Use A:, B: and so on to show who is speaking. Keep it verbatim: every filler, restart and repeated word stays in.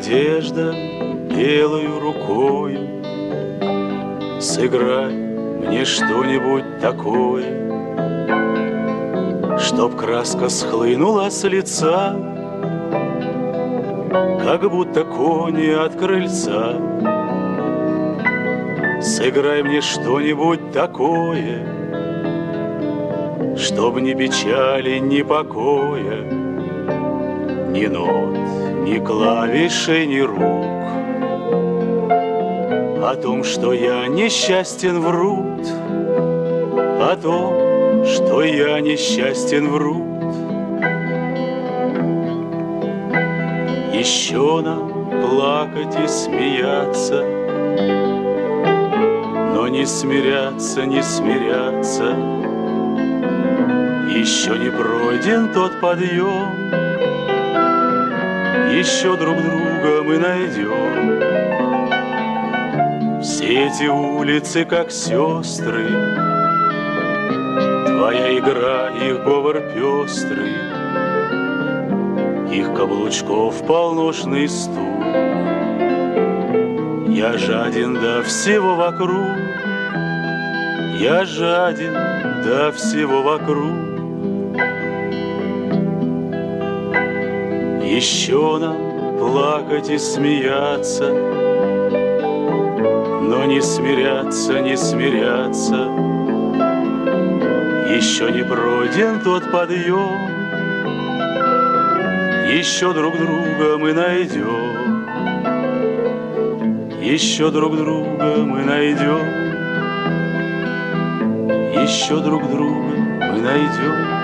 A: Надежда белою рукою, сыграй мне что-нибудь такое, чтоб краска схлынула с лица, как будто кони от крыльца. Сыграй мне что-нибудь такое, чтоб ни печали, ни покоя, ни нот, ни клавишей, ни рук. О том, что я несчастен, врут, о том, что я несчастен, врут. Еще нам плакать и смеяться, но не смиряться, не смиряться. Еще не пройден тот подъем, еще друг друга мы найдем. Все эти улицы, как сестры, твоя игра, их говор пестрый, их каблучков полношный стук. Я жаден до всего вокруг, я жаден до всего вокруг. Еще нам плакать и смеяться, но не смиряться, не смиряться. Еще не пройден тот подъем, еще друг друга мы найдем, еще друг друга мы найдем, еще друг друга мы найдем.